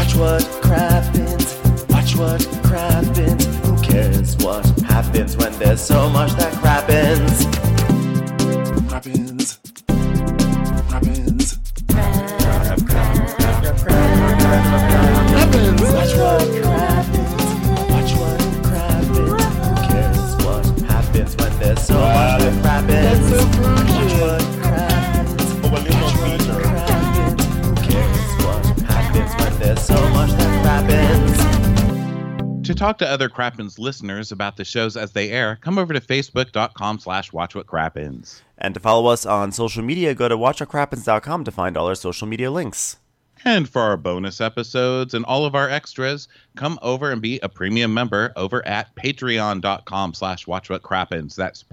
Watch what crappens. Watch what crappens. Who cares what happens when there's so much that crappens? Crappens. Crappens. Crappens. Watch what crappens. Watch what crappens. Who cares what happens when there's so much that crappens? Watch what crappens. Watch what crappens. Who cares what happens when there's so much that crappens? To talk to other Crappens listeners about the shows as they air, come over to facebook.com/watchwhatcrappens. And to follow us on social media, go to watchwhatcrappens.com to find all our social media links. And for our bonus episodes and all of our extras, come over and be a premium member over at patreon.com/watchwhatcrappens. That's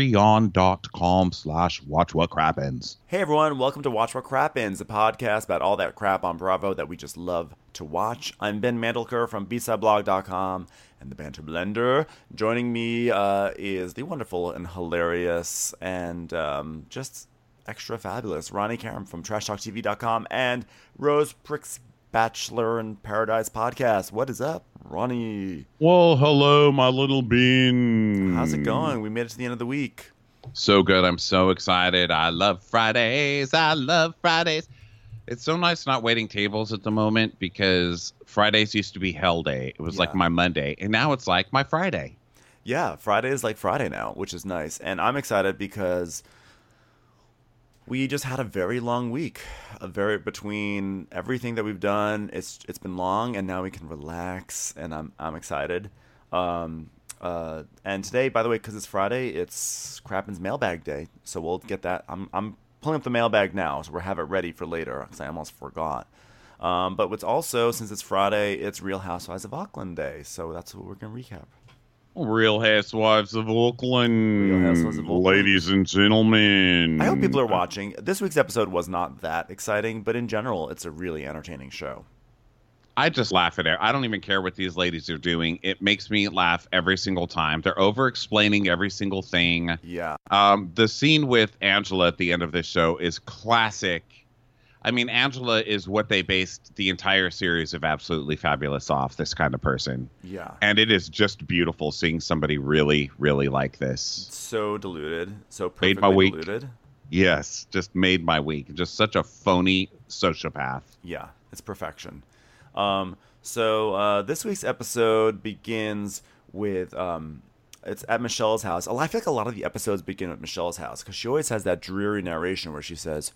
patreon.com/watchwhatcrappens. Hey everyone, welcome to Watch What Crappens, a podcast about all that crap on Bravo that we just love to watch. I'm Ben Mandelker from BSideBlog.com and the Banter Blender. Joining me is the wonderful and hilarious and just extra fabulous Ronnie Karam from TrashTalkTV.com and Rose Pricks Bachelor in Paradise podcast. What is up, Ronnie? Well, hello, my little bean. How's it going? We made it to the end of the week. So good. I'm so excited. I love Fridays. I love Fridays. It's so nice not waiting tables at the moment because Fridays used to be hell day. It was like my Monday, and now it's like my Friday. Yeah, Friday is like Friday now, which is nice. And I'm excited because we just had a very long week. Between everything that we've done, it's been long, and now we can relax, and I'm excited. And today, by the way, because it's Friday, it's Crappens Mailbag Day, so we'll get that. I'm pulling up the mailbag now, so we'll have it ready for later, because I almost forgot. But what's also, since it's Friday, it's Real Housewives of Auckland Day, so that's what we're going to recap. Real Housewives of Auckland. Real Housewives of Auckland. Ladies and gentlemen. I hope people are watching. This week's episode was not that exciting, but in general, it's a really entertaining show. I just laugh at it. I don't even care what these ladies are doing. It makes me laugh every single time. They're over-explaining every single thing. Yeah. The scene with Angela at the end of this show is classic. I mean, Angela is what they based the entire series of Absolutely Fabulous off, this kind of person. Yeah. And it is just beautiful seeing somebody really, really like this. So deluded. So Made perfectly my week. deluded. Yes, just made my week. Just such a phony sociopath. Yeah, it's perfection. So this week's episode begins with it's at Michelle's house. I feel like a lot of the episodes begin at Michelle's house because she always has that dreary narration where she says,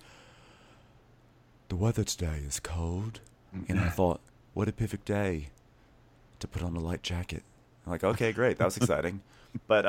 "The weather today is cold," and I thought, what a perfect day to put on a light jacket. I'm like, okay, great, that was exciting, but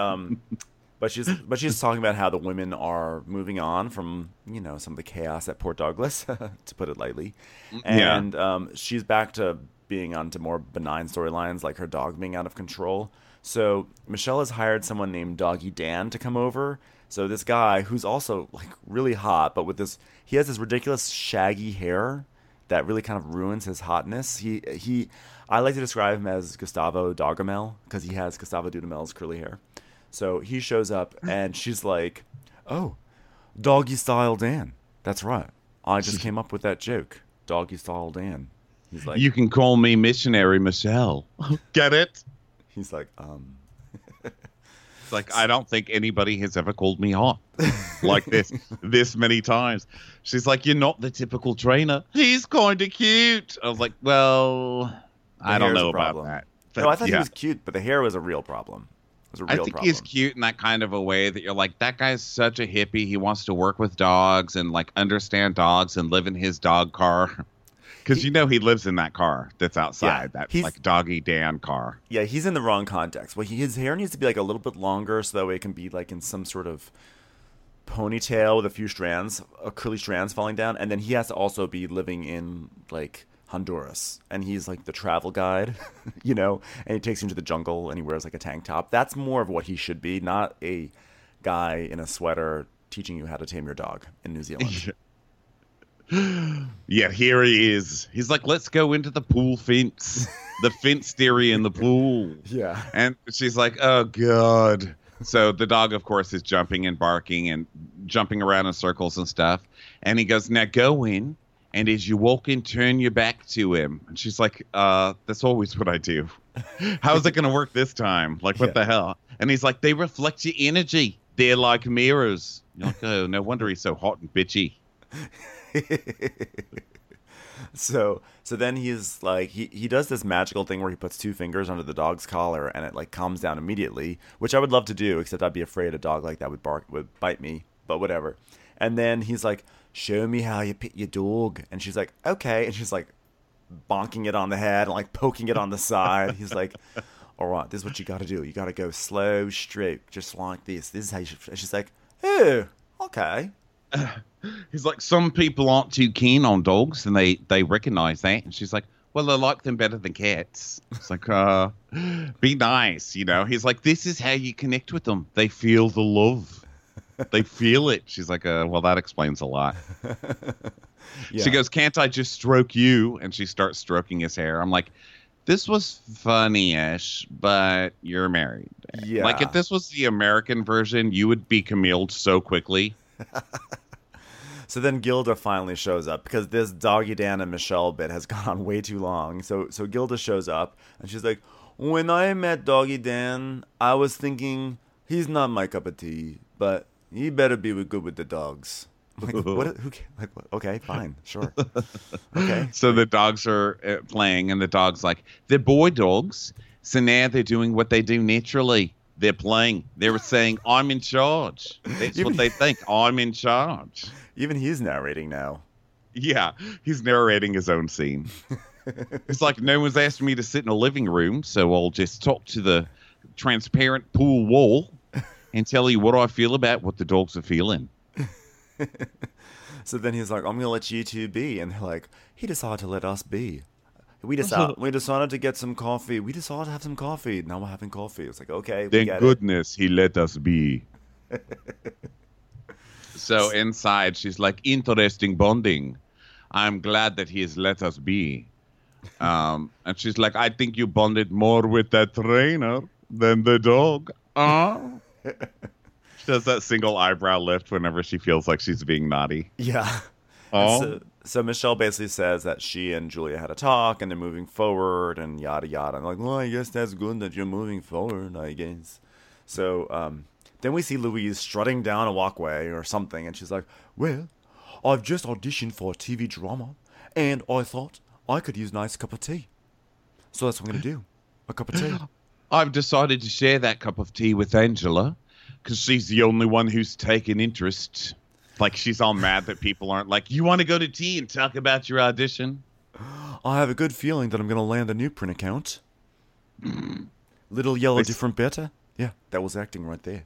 she's talking about how the women are moving on from some of the chaos at Port Douglas, to put it lightly, and she's back to being onto more benign storylines like her dog being out of control. So Michelle has hired someone named Doggy Dan to come over. So this guy who's also like really hot, but with this, he has this ridiculous shaggy hair that really kind of ruins his hotness. I like to describe him as Gustavo Dudamel because he has Gustavo Dudamel's curly hair. So he shows up and she's like, "Oh, Doggy Style Dan. That's right. I just came up with that joke. Doggy Style Dan." He's like, "You can call me Missionary Michelle." Get it? He's like, It's like, I don't think anybody has ever called me hot like this many times. She's like, "You're not the typical trainer. He's kind of cute." I was like, well, I don't know about that. But, no, I thought he was cute, but the hair was a real problem. It was a real problem. He's cute in that kind of a way that you're like, that guy's such a hippie. He wants to work with dogs and like understand dogs and live in his dog car. Because he lives in that car that's outside, that like Doggy Dan car. Yeah, he's in the wrong context. Well, his hair needs to be like a little bit longer so that way it can be like in some sort of ponytail with a few strands, curly strands falling down. And then he has to also be living in like Honduras. And he's like the travel guide, and he takes you into the jungle and he wears like a tank top. That's more of what he should be, not a guy in a sweater teaching you how to tame your dog in New Zealand. Yeah, here he is. He's like, "Let's go into the pool fence, the fence theory in the pool." Yeah. And she's like, "Oh, God." So the dog, of course, is jumping and barking and jumping around in circles and stuff. And he goes, "Now go in And as you walk in, turn your back to him. And she's like, that's always what I do. How's it going to work this time? Like, what the hell? And he's like, they reflect your energy. They're like mirrors. You're like, oh, no wonder he's so hot and bitchy. So then he's like, he does this magical thing where he puts 2 fingers under the dog's collar and it like calms down immediately, which I would love to do, except I'd be afraid a dog like that would bite me, but whatever. And then he's like, show me how you pet your dog. And she's like, okay. And she's like bonking it on the head and like poking it on the side. He's like, all right, this is what you got to do. You got to go slow stroke, just like this. This is how you should. And she's like, oh, okay. He's like, some people aren't too keen on dogs, and they recognize that. And she's like, well, I like them better than cats. It's like, be nice, you know. He's like, this is how you connect with them. They feel the love. They feel it. She's like, well, that explains a lot. Yeah. She goes, can't I just stroke you? And she starts stroking his hair. I'm like, this was funny-ish, but you're married. Yeah. Like, if this was the American version, you would be Camille'd so quickly. So then Gilda finally shows up because this Doggy Dan and Michelle bit has gone on way too long. So Gilda shows up and she's like, when I met Doggy Dan, I was thinking he's not my cup of tea, but he better be good with the dogs. I'm like, what? Who? Like, what? Okay, fine, sure. Okay. So the dogs are playing, and the dog's like, they're boy dogs. So now they're doing what they do naturally. They're playing. They're saying, I'm in charge. That's what they think. I'm in charge. Even he's narrating now. Yeah, he's narrating his own scene. It's like, no one's asked me to sit in a living room, so I'll just talk to the transparent pool wall and tell you what I feel about what the dogs are feeling. So then he's like, I'm going to let you two be. And they're like, he decided to let us be. We decided to get some coffee. We decided to have some coffee. Now we're having coffee. It's like, okay. Thank goodness he let us be. So inside, she's like, interesting bonding. I'm glad that he has let us be. And she's like, I think you bonded more with that trainer than the dog. She does that single eyebrow lift whenever she feels like she's being naughty. Yeah. Oh. So Michelle basically says that she and Julia had a talk and they're moving forward and yada yada. I'm like, well, I guess that's good that you're moving forward, I guess. So then we see Louise strutting down a walkway or something, and she's like, well, I've just auditioned for a TV drama, and I thought I could use a nice cup of tea. So that's what I'm going to do, a cup of tea. I've decided to share that cup of tea with Angela because she's the only one who's taken interest. Like, she's all mad that people aren't like, you want to go to tea and talk about your audition? I have a good feeling that I'm going to land a new print account. Little yellow, different better. Yeah, that was acting right there.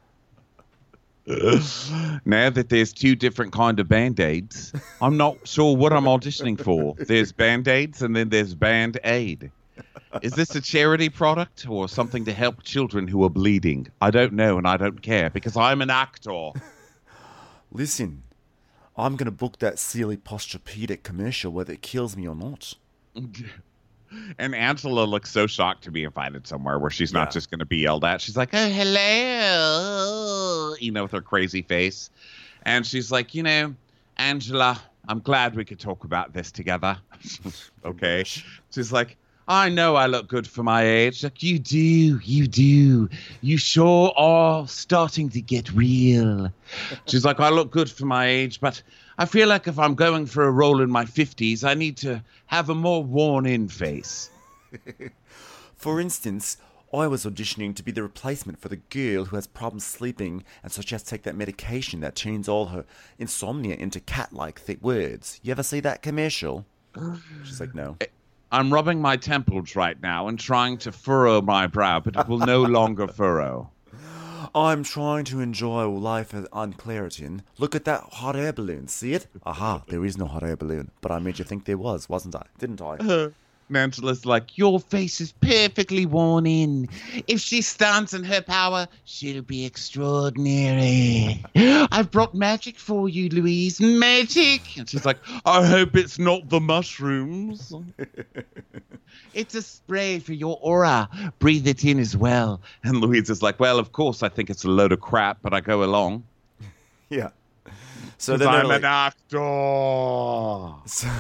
Now that there's 2 different kind of Band-Aids, I'm not sure what I'm auditioning for. There's Band-Aids and then there's Band-Aid. Is this a charity product or something to help children who are bleeding? I don't know, and I don't care because I'm an actor. Listen, I'm going to book that Sealy Posturepedic commercial whether it kills me or not. And Angela looks so shocked to be invited somewhere where she's not just going to be yelled at. She's like, oh, hello, you know, with her crazy face. And she's like, you know, Angela, I'm glad we could talk about this together. Okay. She's like, I know I look good for my age. Like, you do. You sure are starting to get real. She's like, I look good for my age, but I feel like if I'm going for a role in my 50s, I need to have a more worn-in face. For instance, I was auditioning to be the replacement for the girl who has problems sleeping, and so she has to take that medication that turns all her insomnia into cat-like thick words. You ever see that commercial? She's like, no. I'm rubbing my temples right now and trying to furrow my brow, but it will no longer furrow. I'm trying to enjoy life on Claritin. Look at that hot air balloon. See it? Aha, there is no hot air balloon. But I made you think there was, wasn't I? Didn't I? Angela's like, your face is perfectly worn in. If she stands in her power, she'll be extraordinary. I've brought magic for you, Louise. Magic! And she's like, I hope it's not the mushrooms. It's a spray for your aura. Breathe it in as well. And Louise is like, well, of course, I think it's a load of crap, but I go along. Yeah. So 'Cause then they're I'm like, an actor. So-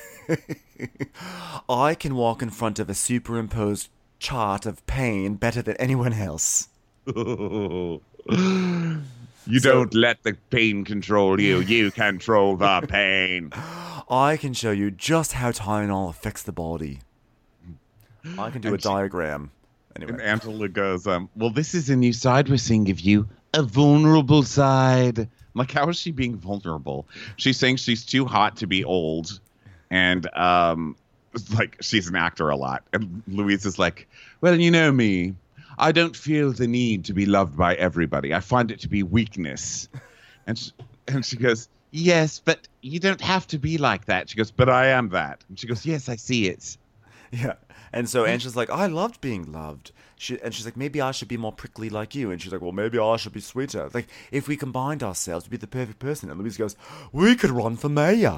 I can walk in front of a superimposed chart of pain better than anyone else. You don't let the pain control you. You control the pain. I can show you just how Tylenol affects the body. I can do a diagram. And Anyway. Angela goes, well, this is a new side we're seeing of you. A vulnerable side. I'm like, how is she being vulnerable? She's saying she's too hot to be old. And, like, she's an actor a lot. And Louise is like, well, you know me. I don't feel the need to be loved by everybody. I find it to be weakness. And she goes, yes, but you don't have to be like that. She goes, but I am that. And she goes, yes, I see it. Yeah. And so Angela's like, I loved being loved. She's like, maybe I should be more prickly like you. And she's like, well, maybe I should be sweeter. Like, if we combined ourselves, we'd be the perfect person. And Louise goes, we could run for mayor.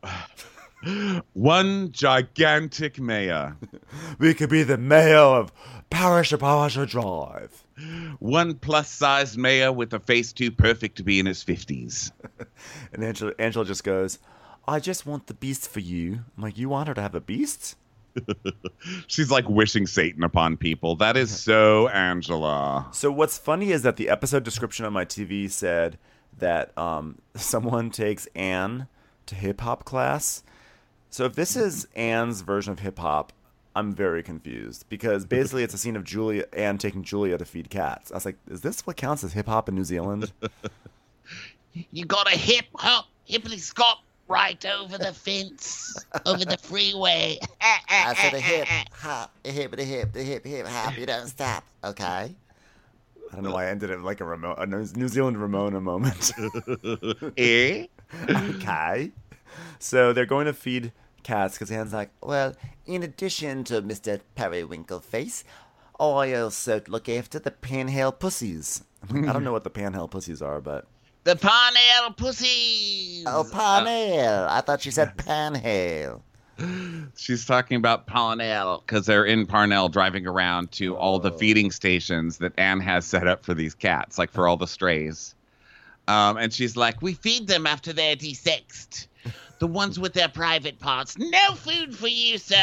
One gigantic mayor. We could be the mayor of Parish Drive. One plus-sized mayor with a face too perfect to be in his 50s. And Angela just goes, I just want the beast for you. I'm like, you want her to have a beast? She's like wishing Satan upon people. That is so Angela. So what's funny is that the episode description on my TV said that someone takes Anne to hip-hop class. So if this is Anne's version of hip-hop, I'm very confused. Because basically it's a scene of Anne taking Julia to feed cats. I was like, is this what counts as hip-hop in New Zealand? You got a hippity-scop right over the fence, over the freeway. I said a hip hop, a hip, hip hop. You don't stop, okay? I don't know why I ended it like a New Zealand Ramona moment. Eh? Okay. So they're going to feed cats because Anne's like, Well, in addition to Mr. Periwinkleface, I also look after the Panhale pussies. I don't know what the Panhale pussies are, but The Parnell Pussies. Oh, Parnale. I thought she said Panhale. She's talking about Parnell because they're in Parnell driving around to all the feeding stations that Anne has set up for these cats, like for all the strays. And she's like, We feed them after they're desexed. The ones with their private parts. No food for you, sir.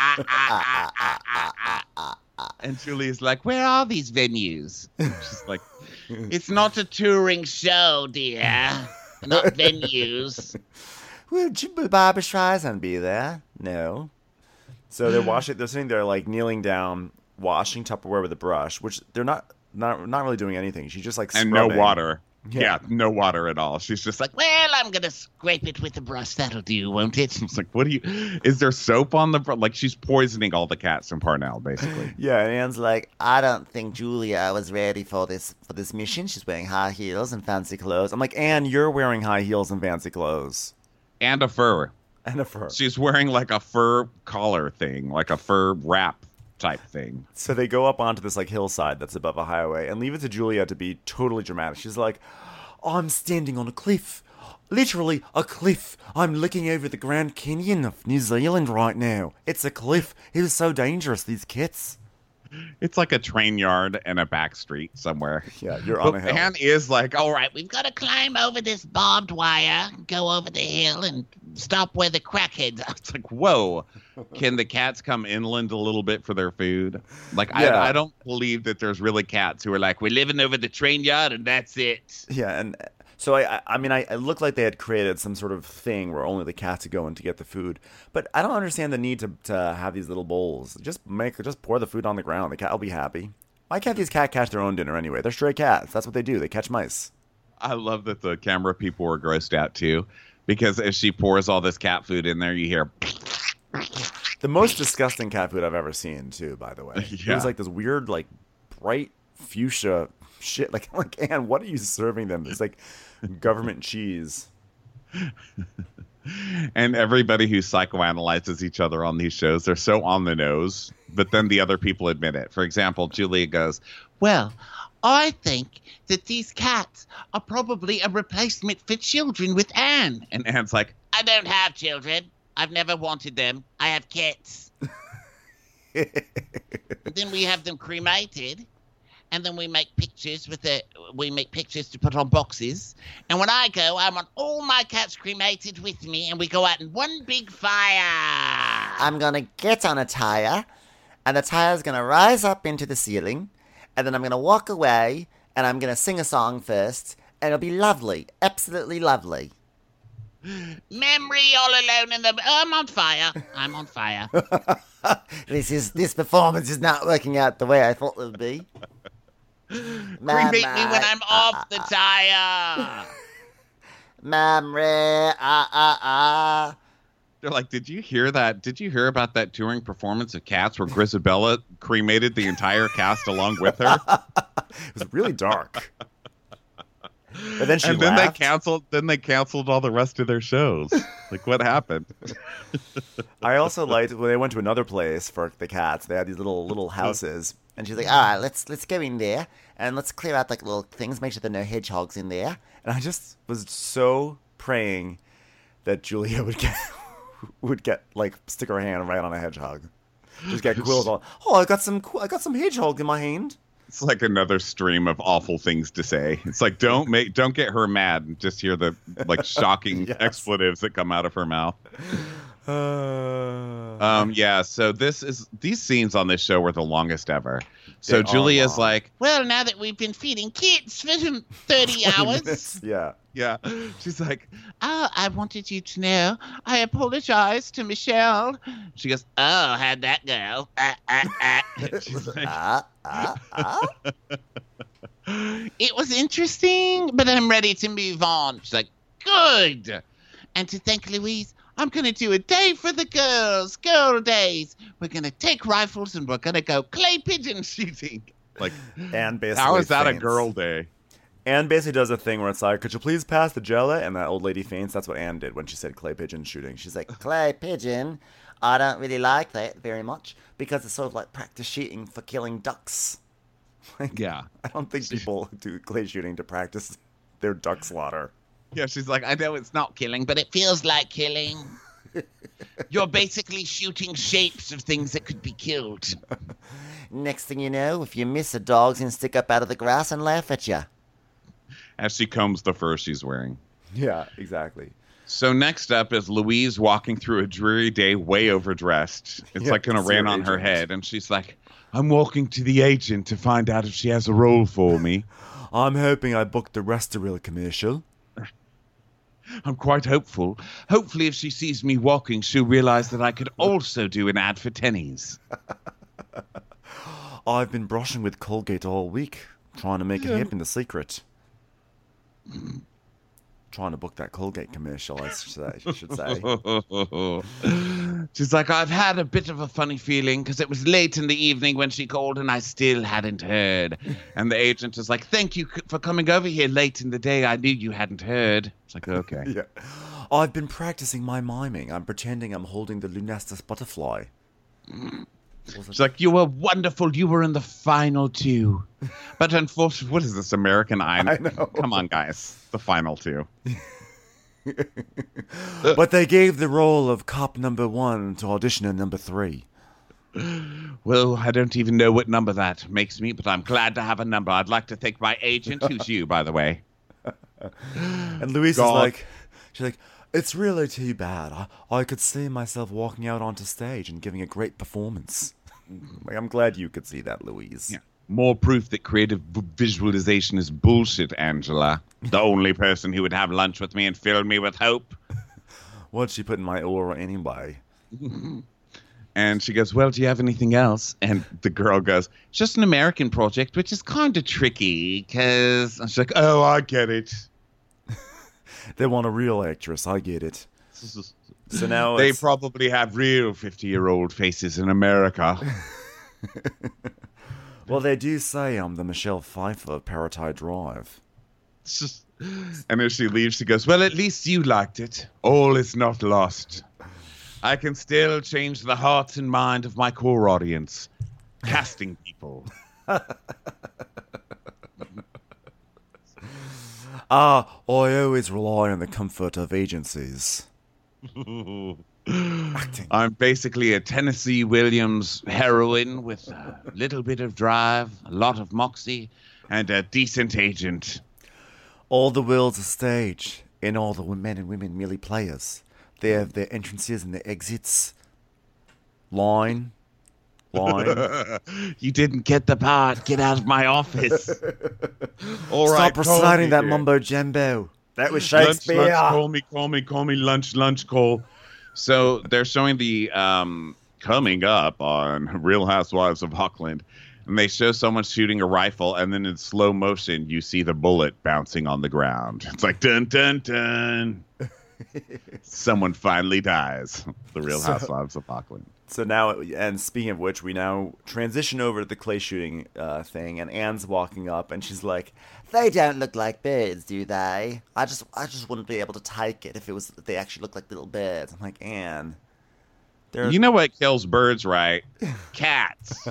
and Julie's like, where are these venues? She's like, It's not a touring show, dear. Not venues. will Barbara Streisand be there? No. So they're sitting there like kneeling down, washing Tupperware with a brush, which they're not really doing anything. She's just like scrubbing. and no water. Yeah. Yeah, no water at all. She's just like, Well, I'm going to scrape it with a brush. That'll do, won't it? it's like, what do you? Is there soap on the? Like she's poisoning all the cats in Parnell, basically. Yeah, and Anne's like, I don't think Julia was ready for this mission. She's wearing high heels and fancy clothes. I'm like, Anne, you're wearing high heels and fancy clothes. And a fur. And a fur. She's wearing like a fur collar thing, like a fur wrap type thing. So they go up onto this like hillside that's above a highway and leave it to Julia to be totally dramatic. She's like, I'm standing on a cliff. Literally a cliff. I'm looking over the Grand Canyon of New Zealand right now. It's a cliff. It is so dangerous, these kits. It's like a train yard and a back street somewhere. Yeah, you're on But a hill. Anne is like, All right, we've got to climb over this barbed wire, go over the hill, and stop where the crackheads are. it's like, whoa, can the cats come inland a little bit for their food? Like, Yeah. I don't believe that there's really cats who are like, We're living over the train yard, and that's it. Yeah, and so I mean, it looked like they had created some sort of thing where only the cats would go in to get the food. But I don't understand the need to have these little bowls. Just pour the food on the ground. The cat will be happy. Why can't these cats catch their own dinner anyway? They're stray cats. That's what they do. They catch mice. I love that the camera people were grossed out too, because as she pours all this cat food in there, you hear. The most disgusting cat food I've ever seen, too, by the way. It Yeah. was like this weird, like, bright fuchsia shit. Like, Anne, what are you serving them? It's like government cheese. And everybody who psychoanalyzes each other on these shows, they're so on the nose, but then the other people admit it. For example, Julia goes, Well, I think that these cats are probably a replacement for children with Anne. and Anne's like, I don't have children. I've never wanted them. I have cats. And then we have them cremated. and then we make pictures to put on boxes. And when I go, I want all my cats cremated with me, and we go out in one big fire. I'm gonna get on a tire, and the tire's gonna rise up into the ceiling, and then I'm gonna walk away, and I'm gonna sing a song first, and it'll be lovely, absolutely lovely. Memory all alone in the... I'm on fire. I'm on fire. This performance is not working out the way I thought it would be. Cremate me when I'm off the tire. Memory, They're like, did you hear that? Did you hear about that touring performance of Cats where Grisabella cremated the entire cast along with her? It was really dark. But then she And laughed. then they canceled all the rest of their shows. Like, what happened? I also liked when they went to another place for the cats. They had these little houses. and she's like, all right, let's go in there, and let's clear out like little things, make sure there are no hedgehogs in there. And I just was so praying that Julia would get like stick her hand right on a hedgehog. Just get quills on. Oh, I got some hedgehog in my hand. It's like another stream of awful things to say. It's like don't get her mad and just hear the like shocking Yes. expletives that come out of her mouth. Yeah, so these scenes on this show were the longest ever. So They are Julia's long. like, Well, now that we've been feeding kids for 30 hours, Yeah. yeah. She's like, I wanted you to know I apologize to Michelle. she goes, Oh, how'd that go? she's like, It was interesting, but I'm ready to move on. She's like, good. And to thank Louise, I'm going to do a day for the girls, girl days. We're going to take rifles and we're going to go clay pigeon shooting. like, And basically, how is that a faints. girl day? Anne basically does a thing where it's like, could you please pass the jello? And that old lady faints. That's what Anne did when she said clay pigeon shooting. She's like, Clay pigeon, I don't really like that very much because it's sort of like practice shooting for killing ducks. Yeah. I don't think people do clay shooting to practice their duck slaughter. Yeah, she's like, I know it's not killing, But it feels like killing. You're basically shooting shapes of things that could be killed. Next thing you know, if you miss, a dog's gonna stick up out of the grass and laugh at you. as she combs the fur she's wearing. Yeah, exactly. So next up is Louise walking through a dreary day way overdressed. It's Yeah, like going to it's rain your on her agent. head. And she's like, I'm walking to the agent to find out if she has a role for me. I'm hoping I booked the Restoril commercial. I'm quite hopeful. Hopefully if she sees me walking, she'll realize that I could also do an ad for tennies. I've been brushing with Colgate all week, trying to make it hip in the secret. Trying to book that Colgate commercial, I should say. She's like, I've had a bit of a funny feeling because it was late in the evening when she called and I still hadn't heard. And the agent is like, thank you for coming over here late in the day. I knew you hadn't heard. It's like, okay. Yeah. I've been practicing my miming. I'm pretending I'm holding the Lunestus butterfly. She's like, you were wonderful. You were in the final two. But unfortunately, what is this, American Idol? I know. Come on, guys. The final two. But they gave the role of cop number 1 to auditioner number 3. Well, I don't even know what number that makes me, but I'm glad to have a number. I'd like to thank my agent, who's you, by the way. And Louise God. she's like, it's really too bad. I could see myself walking out onto stage and giving a great performance. Like, I'm glad you could see that, Louise. Yeah. More proof that creative visualization is bullshit, Angela. The only person who would have lunch with me and fill me with hope. What'd she put in my aura anyway? And she goes, well, do you have anything else? And the girl goes, it's just an American project, which is kind of tricky because... She's like, oh, I get it. They want a real actress. I get it. So now They it's- probably have real 50-year-old faces in America. Well, they do say I'm the Michelle Pfeiffer of Paratide Drive. It's just... And as she leaves, she goes, well, at least you liked it. All is not lost. I can still change the hearts and mind of my core audience. Casting people. I always rely on the comfort of agencies. Acting. I'm basically a Tennessee Williams heroine with a little bit of drive, a lot of moxie, and a decent agent. All the world's a stage, and all the men and women merely players. They have their entrances and their exits. Line. You didn't get the part. Get out of my office. All right, Stop reciting that here. mumbo jumbo. That was Lunch, Shakespeare. call me, lunch call. So they're showing the coming up on Real Housewives of Auckland, and they show someone shooting a rifle, and then in slow motion you see the bullet bouncing on the ground. It's like dun dun dun. Someone finally dies. The Real Housewives of Auckland. So now, and speaking of which, we now transition over to the clay shooting thing, and Anne's walking up, and she's like, They don't look like birds, do they? I just wouldn't be able to take it if they actually look like little birds. I'm like, Anne, they're... You know what kills birds, right? Cats.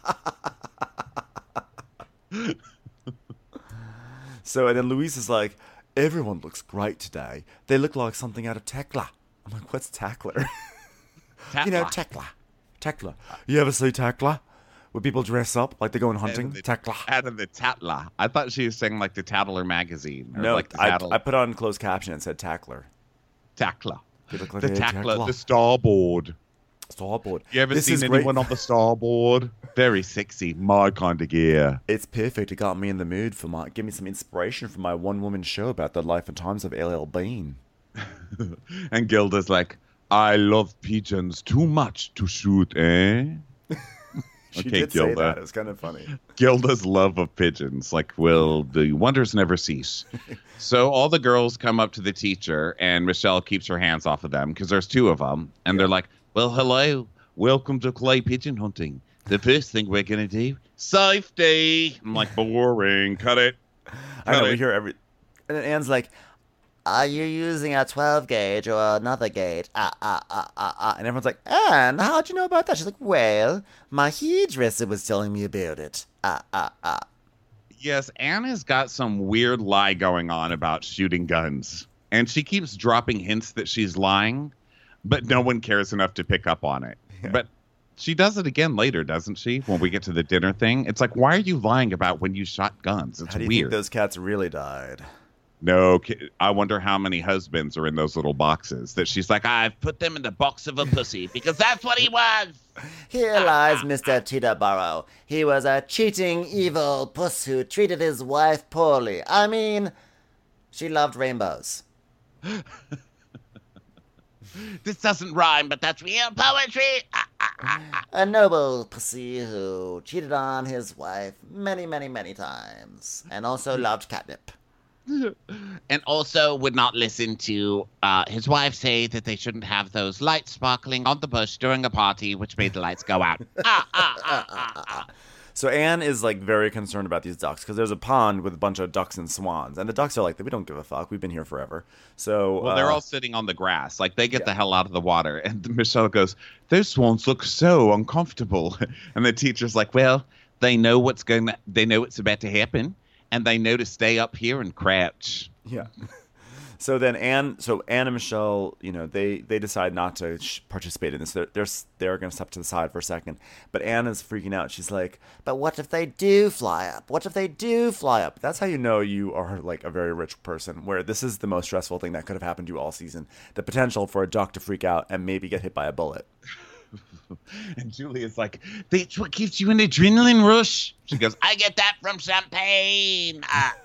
So, and then Louise is like, everyone looks great today. They look like something out of Tekla. I'm like, what's Tackler? You know, Tekla. Tekla. You ever see Tekla? Where people dress up like they're going hunting? Tekla. Out of the Tatla. I thought she was saying like the Tattler magazine. Or No, like the I put on closed caption and said Tackler. Tackler. They look like The they had Tackler, Tekla. the starboard. Starboard. You ever This seen is anyone great. on the starboard? Very sexy. My kind of gear. It's perfect. It got me in the mood for give me some inspiration for my one-woman show about the life and times of L.L. Bean. And Gilda's like, I love pigeons too much to shoot, eh? She Okay, did say Gilda. that. It was kind of funny. Gilda's love of pigeons. Like, will the wonders never cease? So all the girls come up to the teacher, and Michelle keeps her hands off of them because there's two of them. And they're like, well, hello. Welcome to clay pigeon hunting. The first thing we're going to do, safety. I'm like, boring. Cut it. I know, Cut we it. hear every... And then Anne's like, Are you using a 12 gauge or another gauge? and everyone's like, Anne, how'd you know about that? She's like, well, my hairdresser was telling me about it. Yes, Anna's got some weird lie going on about shooting guns. And she keeps dropping hints that she's lying, but no one cares enough to pick up on it. Yeah. But she does it again later, doesn't she? When we get to the dinner thing. It's like, why are you lying about when you shot guns? It's how do you weird. think those cats really died? No, I wonder how many husbands are in those little boxes that she's like, I've Put them in the box of a pussy because that's what he was. Here lies Mr. Teeterborough. He was a cheating, evil puss who treated his wife poorly. I mean, she loved rainbows. This doesn't rhyme, but that's real poetry. A noble pussy who cheated on his wife many, many, many times. And also loved catnip. And also would not listen to his wife say that they shouldn't have those lights sparkling on the bush during a party, which made the lights go out. So Anne is like very concerned about these ducks because there's a pond with a bunch of ducks and swans, and the ducks are like, we don't give a fuck. We've been here forever. So well, they're all sitting on the grass. Like, they get Yeah. the hell out of the water. And Michelle goes, those swans look so uncomfortable. And the teacher's like, well, they know they know it's about to happen. And they know to stay up here and crouch. yeah. So then Anne and Michelle, you know, they decide not to participate in this. They're going to step to the side for a second. But Anne is freaking out. She's like, But what if they do fly up? What if they do fly up? that's how you know you are like a very rich person, where this is the most stressful thing that could have happened to you all season. The potential for a duck to freak out and maybe get hit by a bullet. And Julia's like, that's what gives you an adrenaline rush. She goes, I get that from champagne.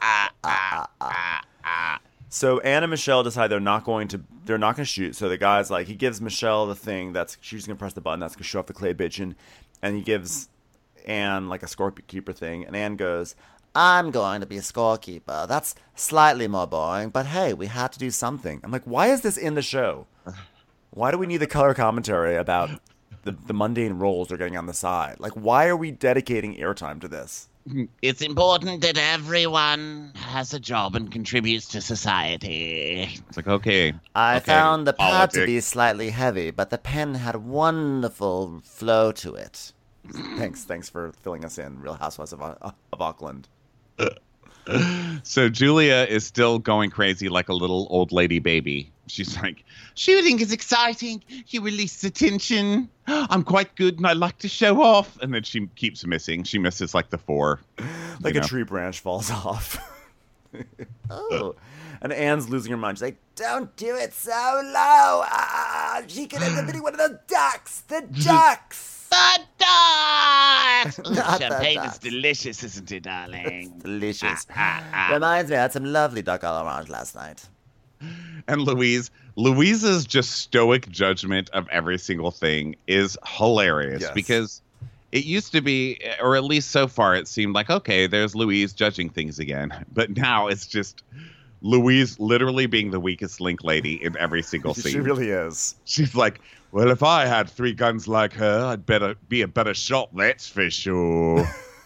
So Anne and Michelle decide they're not going to shoot. So the guy's like, he gives Michelle the thing she's gonna press the button that's gonna show off the clay pigeon, and he gives Anne like a scorekeeper thing, and Anne goes, I'm going to be a scorekeeper. That's slightly more boring, but hey, we had to do something. I'm like, why is this in the show? Why do we need the color commentary about the mundane roles they're getting on the side? Like, why are we dedicating airtime to this? It's important that everyone has a job and contributes to society. it's like, okay. I okay, found the pad to be politics. slightly heavy, but the pen had wonderful flow to it. Thanks for filling us in, Real Housewives of Auckland. So Julia is still going crazy like a little old lady baby She's like, shooting is exciting. You release the tension. I'm quite good and I like to show off. And then she keeps missing. She misses like the 4. Like a tree branch falls off. Oh. And Anne's losing her mind. She's like, Don't do it so low. She could end up hitting one of the ducks. The ducks. The ducks! Not the Champagne is ducks. delicious, isn't it, darling? Delicious. Reminds me, I had some lovely duck à l'orange last night. And Louise's just stoic judgment of every single thing is hilarious Yes. because it used to be, or at least so far, it seemed like, okay, there's Louise judging things again. But now it's just Louise literally being the weakest link lady in every single scene. she really is. She's like, well, if I had 3 guns like her, I'd better be a better shot, that's for sure.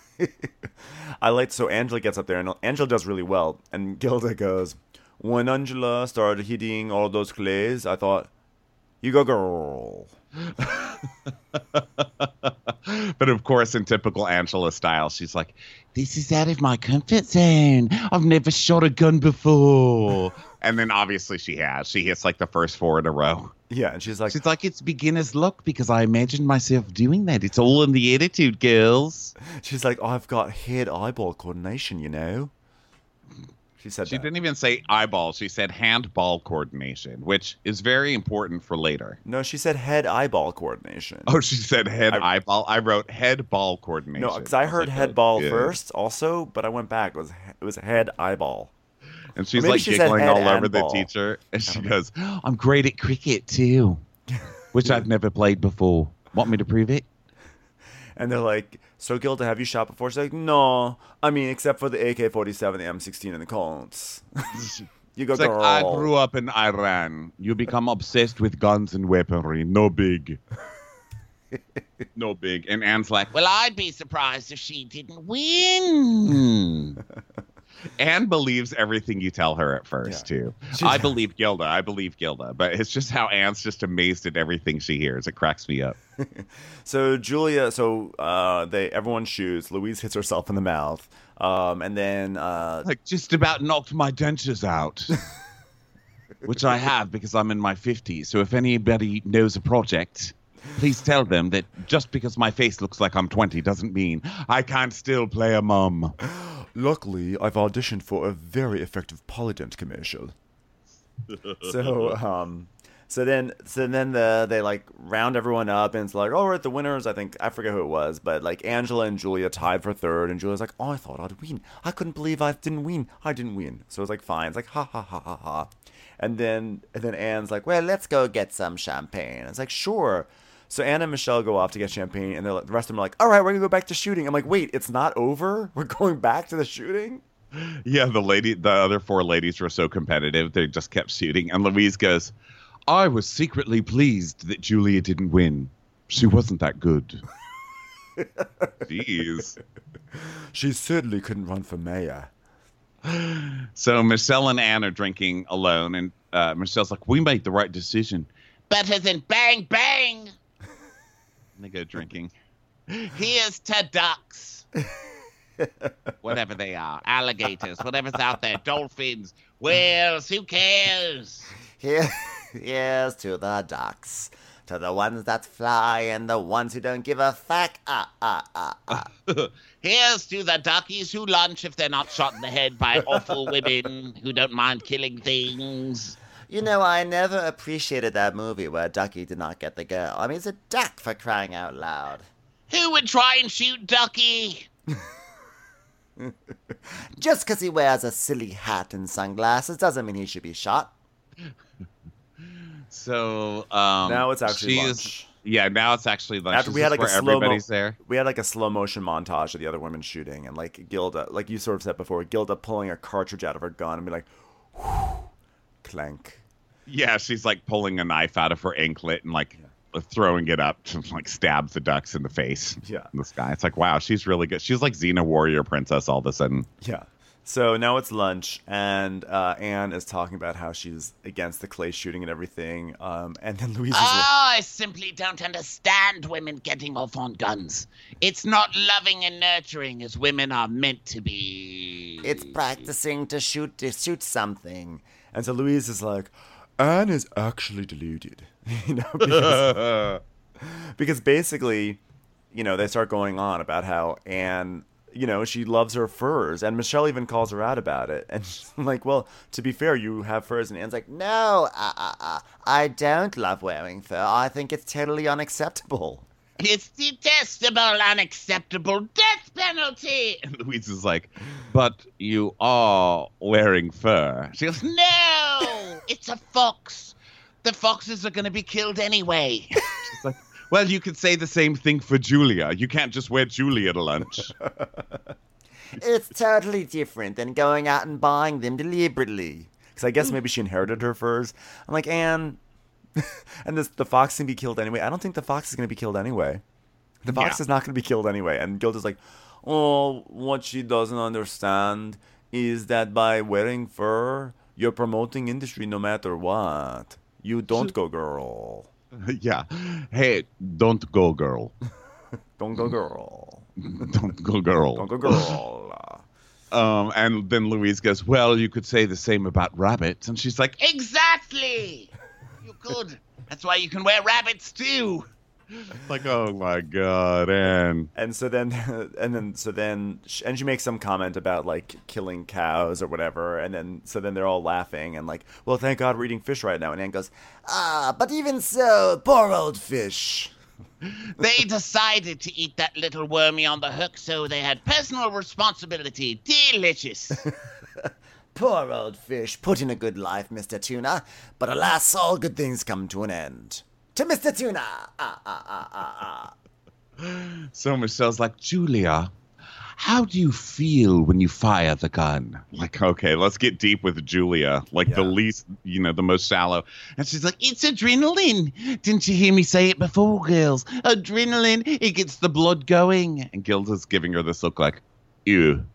So Angela gets up there, and Angela does really well. And Gilda goes, when Angela started hitting all those clays, I thought, you go, girl. But of course, in typical Angela style, she's like, This is out of my comfort zone. I've never shot a gun before. and then obviously she has. She hits like the first 4 in a row. Yeah, and she's like, It's beginner's luck because I imagined myself doing that. It's all in the attitude, girls. oh, I've got head-eyeball coordination, you know? She said She that. didn't even say eyeball. She said handball coordination, which is very important for later. No, she said head-eyeball coordination. Oh, she said eyeball. I wrote head ball coordination. No, because I heard was like, head ball yeah. first also, but I went back. It was head eyeball. And she's maybe like she said giggling head all and over the ball. teacher. And she goes, I'm great at cricket too, which I've never played before. Want me to prove it? And they're like, so Gilda, have you shot before? She's like, no. I mean, except for the AK-47, the M16, and the Colts. You go, it's like, girl. I grew up in Iran. You become obsessed with guns and weaponry. No big. No big. And Anne's like, Well, I'd be surprised if she didn't win. Anne believes everything you tell her at first, too. I believe Gilda. But it's just how Anne's just amazed at everything she hears. It cracks me up. So everyone shoots. Louise hits herself in the mouth. And then Like, just about knocked my dentures out. Which I have because I'm in my 50s. So if anybody knows a project, please tell them that just because my face looks like I'm 20 doesn't mean I can't still play a mum. luckily, I've auditioned for a very effective Polydent commercial. So then they like round everyone up, and it's like, all right, the winners, I forget who it was, but like Angela and Julia tied for 3rd, and Julia's like, oh, I thought I'd win. I couldn't believe I didn't win. So it's like, fine. It's like, ha, ha, ha, ha, ha. And then Anne's like, well, let's go get some champagne. It's like, sure. So Anne and Michelle go off to get champagne, and the rest of them are like, all right, we're going to go back to shooting. I'm like, wait, it's not over? We're going back to the shooting? Yeah, the other 4 ladies were so competitive, they just kept shooting. And Louise goes, I was secretly pleased that Julia didn't win. She wasn't that good. Jeez. She certainly couldn't run for mayor. So Michelle and Anne are drinking alone, and Michelle's like, we made the right decision. Better than bang, bang. And they go drinking. Here's to ducks. Whatever they are. Alligators, whatever's out there. Dolphins, whales, who cares? Here's to the ducks. To the ones that fly and the ones who don't give a fuck. Here's to the duckies who lunch if they're not shot in the head by awful women who don't mind killing things. You know, I never appreciated that movie where Ducky did not get the girl. I mean, it's a duck, for crying out loud. Who would try and shoot Ducky? Just because he wears a silly hat and sunglasses doesn't mean he should be shot. So Now it's actually she's- lunch. Yeah, now it's actually lunch. After Is we had this like a where slow everybody's there. We had like a slow motion montage of the other women shooting, and like Gilda, like you sort of said before, Gilda pulling a cartridge out of her gun and be like, whew, clank. Yeah, she's like pulling a knife out of her anklet and like throwing it up to like stab the ducks in the face. Yeah. In the sky. It's like, wow, she's really good. She's like Xena warrior princess all of a sudden. Yeah. So now it's lunch, and Anne is talking about how she's against the clay shooting and everything. And then Louise is like, I simply don't understand women getting off on guns. It's not loving and nurturing as women are meant to be. It's practicing to shoot something. and so Louise is like, Anne is actually deluded. Because, because basically, they start going on about how Anne, she loves her furs, and Michelle even calls her out about it. And she's like, well, to be fair, you have furs. And Anne's like, No, I don't love wearing fur. I think it's totally unacceptable. It's detestable, unacceptable, death penalty. And Louise is like, but you are wearing fur. She goes, No, it's a fox. The foxes are going to be killed anyway. she's like, well, you could say the same thing for Julia. You can't just wear Julia to lunch. It's totally different than going out and buying them deliberately. because I guess maybe she inherited her furs. I'm like, Anne, and the fox can be killed anyway. I don't think the fox is going to be killed anyway. The fox is not going to be killed anyway. And Gilda's like, oh, what she doesn't understand is that by wearing fur, you're promoting industry no matter what. You don't go, girl. Yeah. Hey, don't go, girl. Don't go, girl. Don't go, girl. Don't go, girl. And then Louise goes, well, you could say the same about rabbits. And she's like, Exactly. You could. That's why you can wear rabbits too. like, oh my God, Anne. And so then, and she makes some comment about like killing cows or whatever, and then they're all laughing and like, well, thank God we're eating fish right now. And Anne goes, but even so, poor old fish. They decided to eat that little wormy on the hook, so they had personal responsibility. Delicious. Poor old fish, put in a good life, Mr. Tuna, but alas, all good things come to an end. To Mr. Tuna! So Michelle's like, Julia, how do you feel when you fire the gun? Like, okay, let's get deep with Julia. Like the least, the most shallow. And she's like, it's adrenaline. Didn't you hear me say it before, girls? Adrenaline, it gets the blood going. And Gilda's giving her this look like, ew.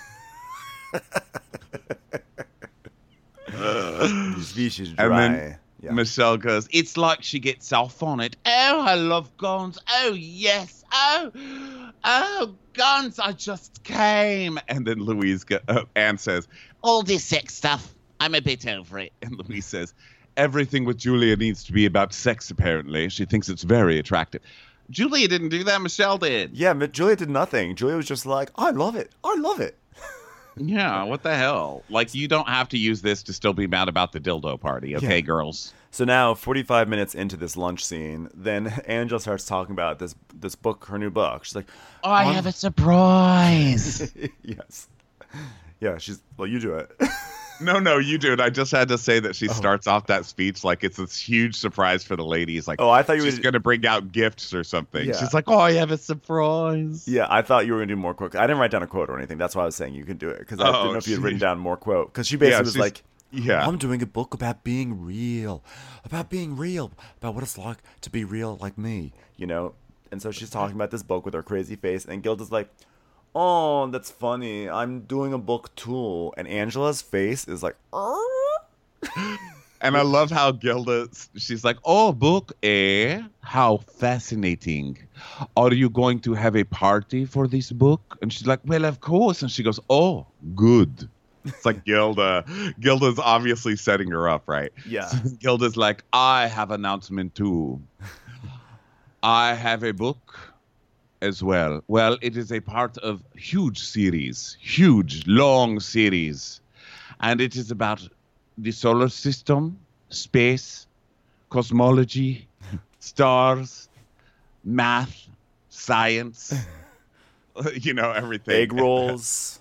this fish is dry. And then Michelle goes, it's like she gets off on it. Oh, I love guns. Oh, yes. Oh, guns, I just came. And then Anne says, all this sex stuff, I'm a bit over it. And Louise says, everything with Julia needs to be about sex, apparently. She thinks it's very attractive. Julia didn't do that. Michelle did. Yeah, but Julia did nothing. Julia was just like, I love it. I love it. Yeah, what the hell? Like, you don't have to use this to still be mad about the dildo party, okay, girls? So now, 45 minutes into this lunch scene, then Angela starts talking about this book, her new book. She's like, oh, I have a surprise. Yes. Yeah, you do it. No, you do it. I just had to say that she starts off that speech like it's this huge surprise for the ladies. Like, I thought she's going to bring out gifts or something. Yeah. She's like, oh, I have a surprise. Yeah, I thought you were going to do more quotes. I didn't write down a quote or anything. That's why I was saying you can do it. Because I didn't know if you had written down more quote. Because she basically was like, I'm doing a book about being real. About what it's like to be real like me. And so she's talking about this book with her crazy face. And Gilda's like, oh, that's funny. I'm doing a book too. And Angela's face is like, And I love how she's like, oh, book, eh? How fascinating. Are you going to have a party for this book? And she's like, well, of course. And she goes, oh, good. It's like Gilda's obviously setting her up, right? Yeah. So Gilda's like, I have announcement too. I have a book as well. Well, it is a part of huge, long series. And it is about the solar system, space, cosmology, stars, math, science, everything. Egg rolls.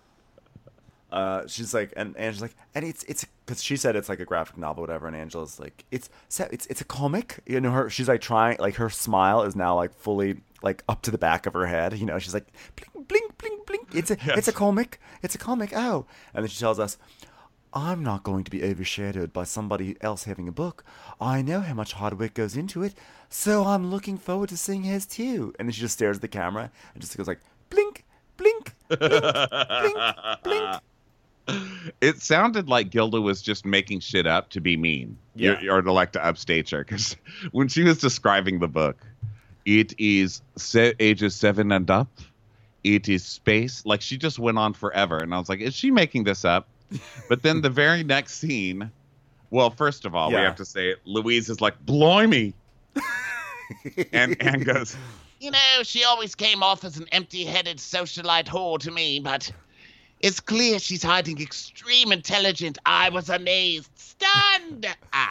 She's like, and Angela's like, and it's because she said it's like a graphic novel, whatever. And Angela's like, it's a comic. She's like trying, like her smile is now like fully like up to the back of her head. She's like, blink, blink, blink, blink. It's a comic. It's a comic. Oh, and then she tells us, I'm not going to be overshadowed by somebody else having a book. I know how much hard work goes into it, so I'm looking forward to seeing hers too. And then she just stares at the camera and just goes like, blink, blink, blink, blink, blink. It sounded like Gilda was just making shit up to be mean, or to like to upstage her. Because when she was describing the book, it is ages 7 and up. It is space. Like, she just went on forever, and I was like, is she making this up? But then the very next scene, Well, first of all, Yeah. we have to say Louise is like, blimey. and goes, You know, she always came off as an empty-headed socialite whore to me, but it's clear she's hiding extreme intelligence. I was amazed, stunned.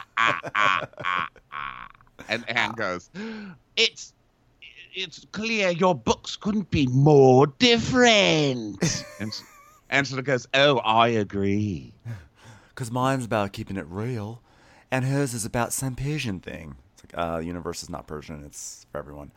and Anne goes, It's clear your books couldn't be more different. and sort of goes, oh, I agree. Because mine's about keeping it real, and hers is about some Persian thing. It's like, universe is not Persian; it's for everyone.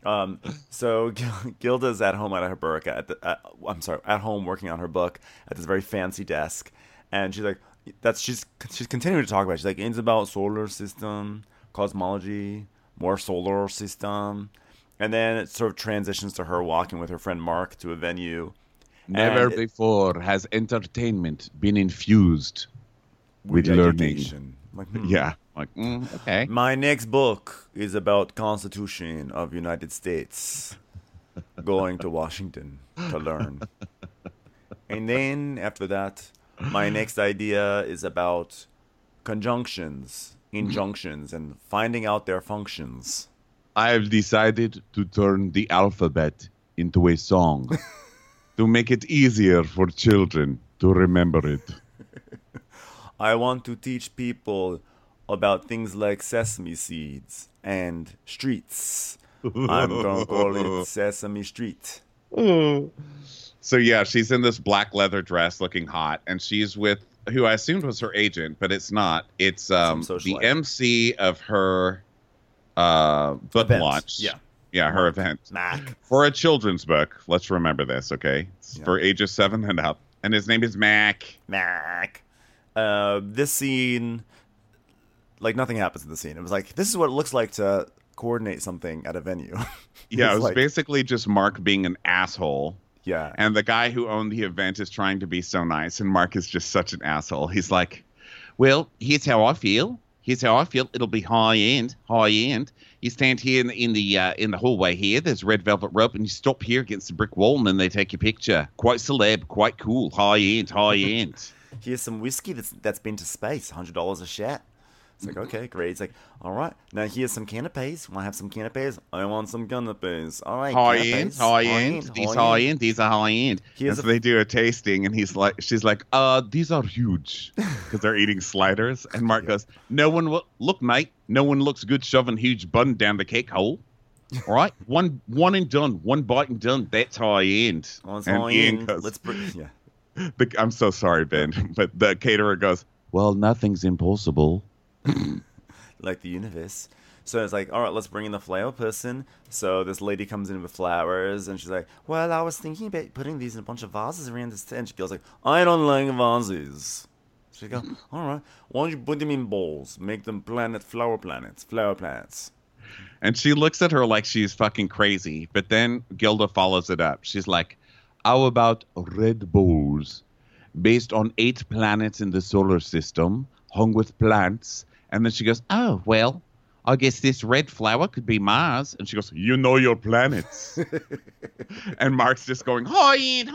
So Gilda's at home at her book. At home working on her book at this very fancy desk, and she's like, she's continuing to talk about it. She's like, it's about solar system, cosmology, more solar system, and then it sort of transitions to her walking with her friend Mark to a venue. Never And before has entertainment been infused with learning. education. I'm like, Yeah. Like, okay. My next book is about Constitution of United States. Going to Washington to learn. And then after that, my next idea is about conjunctions, injunctions, and finding out their functions. I have decided to turn the alphabet into a song to make it easier for children to remember it. I want to teach people about things like sesame seeds and streets. I'm going to call it Sesame Street. So yeah, she's in this black leather dress looking hot, and she's with who I assumed was her agent, but it's not. It's the socialite. MC of her book Event. launch. Yeah. Yeah, her event. Mac. For a children's book. Let's remember this, okay? It's Yeah. for ages 7 and up. And his name is Mac. Mac. This scene, like nothing happens in the scene. It was like, this is what it looks like to coordinate something at a venue. Yeah, It's it was like- basically just Mark being an asshole. Yeah. And the guy who owned the event is trying to be so nice, and Mark is just such an asshole. He's like, well, here's how I feel. Here's how I feel. It'll be high end. You stand here in the hallway here. There's red velvet rope, and you stop here against the brick wall, and then they take your picture. Quite celeb, quite cool. High end. Here's some whiskey that's been to space, $100 a shot. It's like, okay, great. It's like, all right, now here's some canapes. Want to have some canapes? I want some canapes. All right, High canapes. end. These high end. These are high end. Here's And so a- they do a tasting, and she's like, these are huge because they're eating sliders. And Mark goes, no one will look, mate. No one looks good shoving huge bun down the cake hole. All right, one and done. One bite and done. That's high end. Oh, it's And high Ian end. goes, Let's yeah. I'm so sorry, Ben, but the caterer goes, well, nothing's impossible. Like the universe. So it's like, all right, let's bring in the flower person. So this lady comes in with flowers, and she's like, well, I was thinking about putting these in a bunch of vases around this tent. She goes like, I don't like vases. She goes, all right, why don't you put them in bowls? Make them flower plants. And she looks at her like she's fucking crazy. But then Gilda follows it up. She's like, how about red bowls based on 8 planets in the solar system, hung with plants? And then she goes, oh, well, I guess this red flower could be Mars. And she goes, you know your planets. And Mark's just going, High end,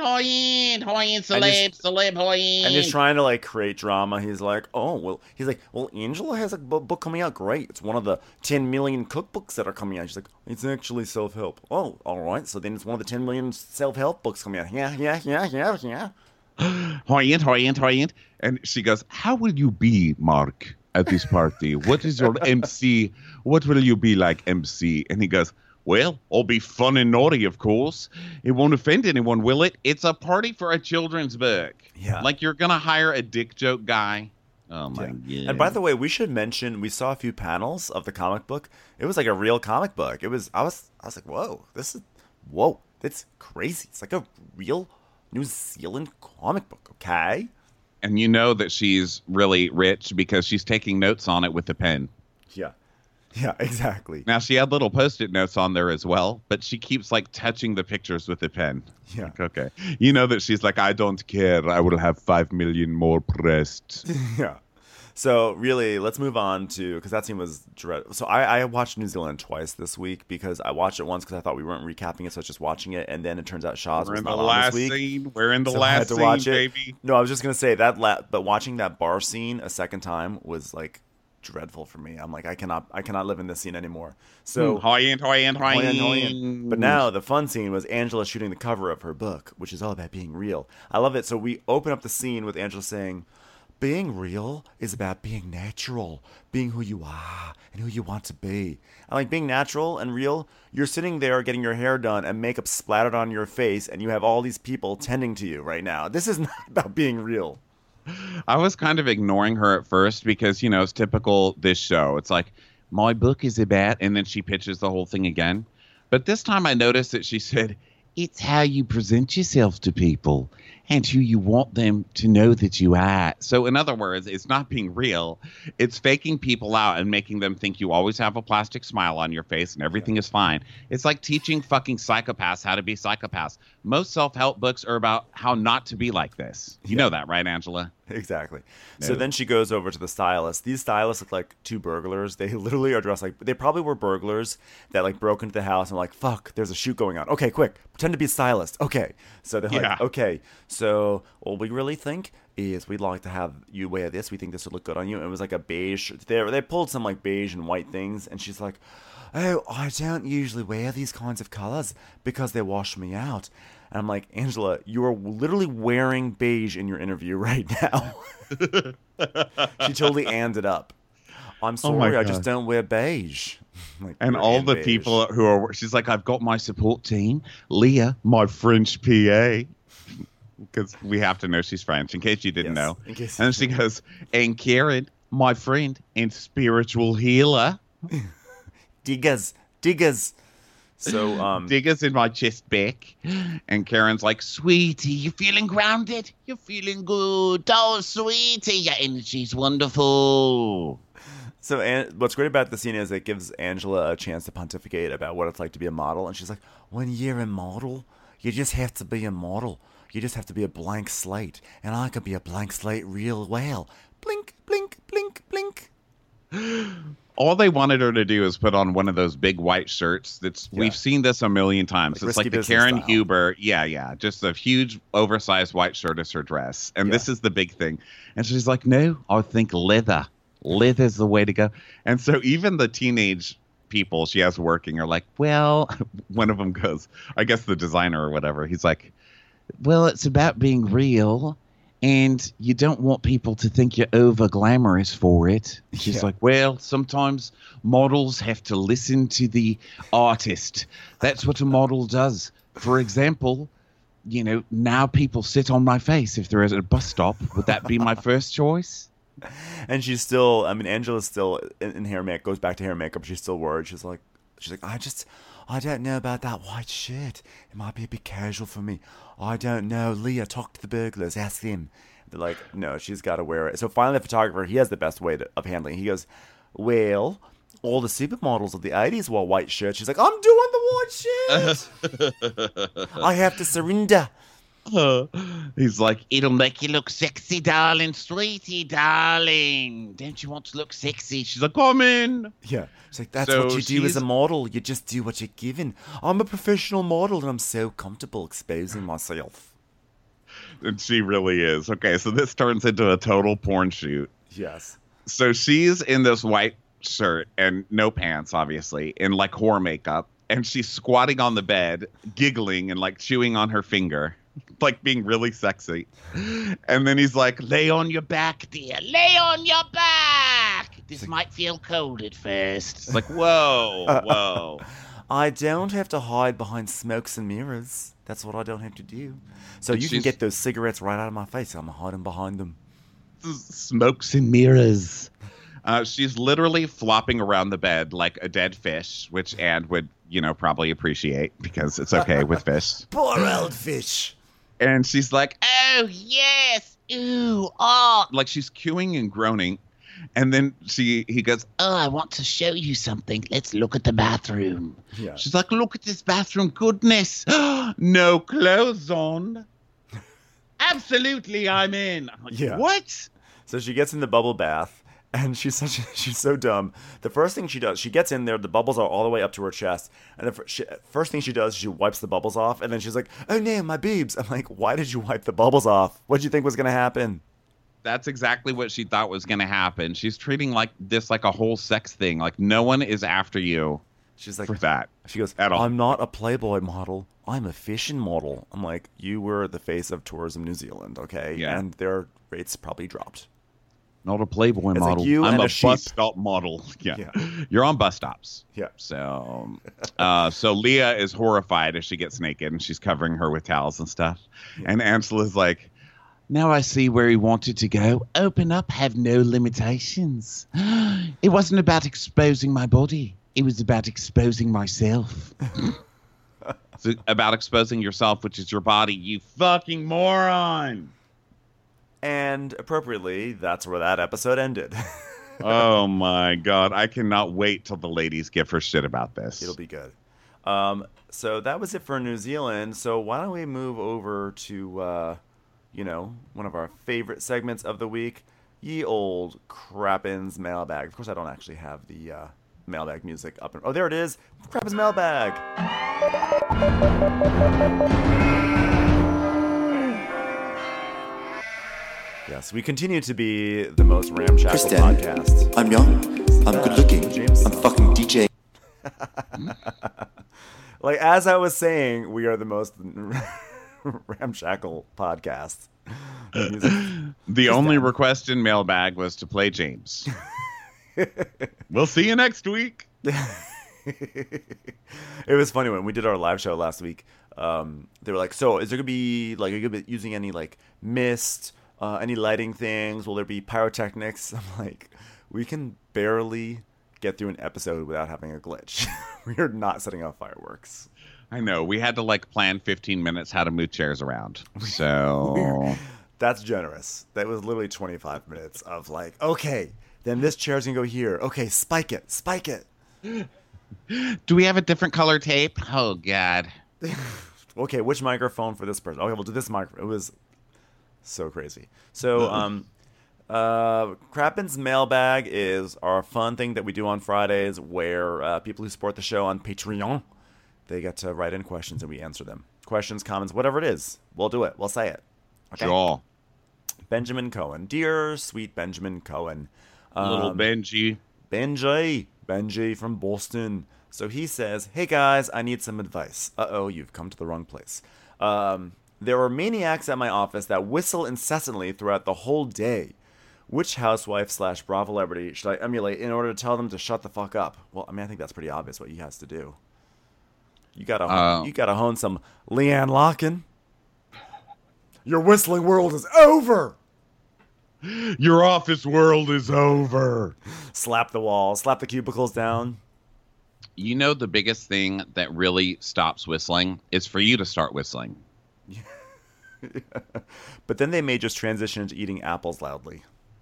celeb, high end. And he's trying to like create drama. He's like, well, Angela has a book coming out. Great. It's one of the 10 million cookbooks that are coming out. She's like, it's actually self-help. Oh, all right. So then it's one of the 10 million self-help books coming out. Yeah. high end. And she goes, how will you be, Mark, at this party? What is your MC? What will you be like, MC? And he goes, well, I'll be fun and naughty, of course. It won't offend anyone, will it? It's a party for a children's book. Yeah. Like you're going to hire a dick joke guy. Oh, my God. And by the way, we should mention we saw a few panels of the comic book. It was like a real comic book. I was like, whoa, that's crazy. It's like a real New Zealand comic book, okay? And you know that she's really rich because she's taking notes on it with a pen. Yeah, exactly. Now, she had little Post-it notes on there as well, but she keeps, like, touching the pictures with a pen. Yeah. Like, okay. You know that she's like, I don't care. I will have 5 million more pressed. Yeah. So really, let's move on to, because that scene was dread. So I watched New Zealand twice this week because I watched it once because I thought we weren't recapping it, so I was just watching it, and then it turns out Shaw's We're was in the not on last this week. scene. We're in the So I had last to scene, watch it. baby. No, I was just gonna say that, but watching that bar scene a second time was like dreadful for me. I'm like, I cannot live in this scene anymore. So High end. But now the fun scene was Angela shooting the cover of her book, which is all about being real. I love it. So we open up the scene with Angela saying, being real is about being natural, being who you are and who you want to be. And like being natural and real, you're sitting there getting your hair done and makeup splattered on your face, and you have all these people tending to you right now. This is not about being real. I was kind of ignoring her at first because, you know, it's typical this show. It's like, my book is about, and then she pitches the whole thing again. But this time I noticed that she said, it's how you present yourself to people and who you want them to know that you are. So in other words, it's not being real. It's faking people out and making them think you always have a plastic smile on your face and everything is fine. It's like teaching fucking psychopaths how to be psychopaths. Most self-help books are about how not to be like this. You know that, right, Angela? Exactly. No. So then she goes over to the stylist. These stylists look like two burglars. They literally are dressed like, they probably were burglars that like broke into the house and like, fuck, there's a shoot going on. Okay, quick, pretend to be a stylist. Okay. So they're like, okay. So what we really think is we'd like to have you wear this. We think this would look good on you. And it was like a beige. They pulled some like beige and white things. And she's like, oh, I don't usually wear these kinds of colors because they wash me out. And I'm like, Angela, you are literally wearing beige in your interview right now. She totally ended up. I'm sorry, I just don't wear beige. Like, and all the beige. people who are, she's like, I've got my support team, Leah, my French PA, because we have to know she's French in case you didn't know. And she goes, and Karen, my friend and spiritual healer. Diggers. So Diggers in my chest back. And Karen's like, Sweetie, you feeling grounded? You're feeling good. Oh, sweetie, your energy's wonderful. So what's great about the scene is it gives Angela a chance to pontificate about what it's like to be a model. And she's like, when you're a model, you just have to be a model. You just have to be a blank slate. And I could be a blank slate real well. Blink, blink, blink, blink. all they wanted her to do is put on one of those big white shirts. We've seen this a million times. Like it's like the Risky Karen Business style. Huber. Yeah. Just a huge oversized white shirt as her dress. And this is the big thing. And she's like, no, I think leather. Leather's the way to go. And so even the teenage people she has working are like, well, one of them goes, I guess the designer or whatever. He's like, Well, it's about being real, and you don't want people to think you're over glamorous for it. she's like, well, sometimes models have to listen to the artist. That's what a model does. For example, you know, now people sit on my face if they're at a bus stop. Would that be my first choice? And she's still, I mean, Angela's still in hair makeup, goes back to hair makeup. She's still worried. She's like, I don't know about that white shirt. It might be a bit casual for me. I don't know. Leah, talk to the burglars. Ask them. They're like, no, she's got to wear it. So finally, the photographer, he has the best way of handling it. He goes, well, all the supermodels of the 80s wore white shirts. She's like, I'm doing the white shirt. I have to surrender. he's like, It'll make you look sexy, darling, sweetie, darling. Don't you want to look sexy? she's like, come in. Yeah. She's like, that's So what you do as she's- a model. You just do what you're given. I'm a professional model, and I'm so comfortable exposing myself. And she really is. Okay, so this turns into a total porn shoot. Yes. So she's in this white shirt and no pants, obviously, and like whore makeup. And she's squatting on the bed, giggling and like chewing on her finger, like being really sexy. And then he's like, lay on your back, dear. Lay on your back. This might feel cold at first. It's like, whoa. I don't have to hide behind smokes and mirrors. That's what I don't have to do. So But you can she's- get those cigarettes right out of my face. I'm hiding behind them. Smokes and mirrors. She's literally flopping around the bed like a dead fish, which Anne would, probably appreciate because it's okay with fish. Poor old fish. And she's like, Oh, yes. Ooh, oh. like she's cooing and groaning. And then he goes, Oh, I want to show you something. Let's look at the bathroom. Yeah. she's like, look at this bathroom goodness. No clothes on. Absolutely, I'm in. I'm like, Yeah. What? So she gets in the bubble bath, And she's so dumb. The first thing she does, she gets in there, the bubbles are all the way up to her chest, and the first thing she does, she wipes the bubbles off, and then she's like, "Oh no, my boobs!" I'm like, "Why did you wipe the bubbles off? What did you think was gonna happen?" That's exactly what she thought was going to happen. She's treating this like a whole sex thing. Like, no one is after you. She's like, for that. She goes, at all. "I'm not a Playboy model. I'm a fashion model." I'm like, "You were the face of tourism New Zealand, okay? Yeah. And their rates probably dropped." Not a Playboy It's like model. you I'm and a a sheep. bus stop model. Yeah. Yeah. You're on bus stops. Yeah. So, so Leah is horrified as she gets naked and she's covering her with towels and stuff. Yeah. And Ansela's like, Now I see where he wanted to go. Open up, have no limitations. It wasn't about exposing my body. It was about exposing myself. it's about exposing yourself, which is your body, you fucking moron. And appropriately, that's where that episode ended. Oh my God. I cannot wait till the ladies give her shit about this. It'll be good. So that was it for New Zealand. So why don't we move over to, one of our favorite segments of the week, ye old Crappens Mailbag. Of course, I don't actually have the mailbag music up. Oh, there it is. Crappens Mailbag. Yes, we continue to be the most ramshackle Kristen, podcast. I'm young, I'm good looking, James. I'm fucking DJ. Like, as I was saying, we are the most ramshackle podcast. The only request in mailbag was to play James. We'll see you next week. It was funny when we did our live show last week. They were like, "So, is there gonna be like, are you gonna be using any like mist, any lighting things? Will there be pyrotechnics?" I'm like, "We can barely get through an episode without having a glitch. We are not setting off fireworks." I know. We had to plan 15 minutes how to move chairs around. So That's generous. That was literally 25 minutes of like, okay, then this chair's gonna go here. Okay, spike it. Do we have a different color tape? Oh, God. Okay, which microphone for this person? Okay, we'll do this microphone. It was so crazy. So, Crappens Mailbag is our fun thing that we do on Fridays where people who support the show on Patreon, they get to write in questions and we answer them. Questions, comments, whatever it is. We'll do it. We'll say it. Okay. Sure. Benjamin Cohen. Dear sweet Benjamin Cohen. Little Benji. Benji from Boston. So he says, "Hey guys, I need some advice." Uh-oh, you've come to the wrong place. There are maniacs at my office that whistle incessantly throughout the whole day. Which housewife/Bravo celebrity should I emulate in order to tell them to shut the fuck up? Well, I mean, I think that's pretty obvious what he has to do. You gotta hone some Leanne Locken. Your whistling world is over. Your office world is over. Slap the wall, slap the cubicles down. You know, the biggest thing that really stops whistling is for you to start whistling. But then they may just transition into eating apples loudly.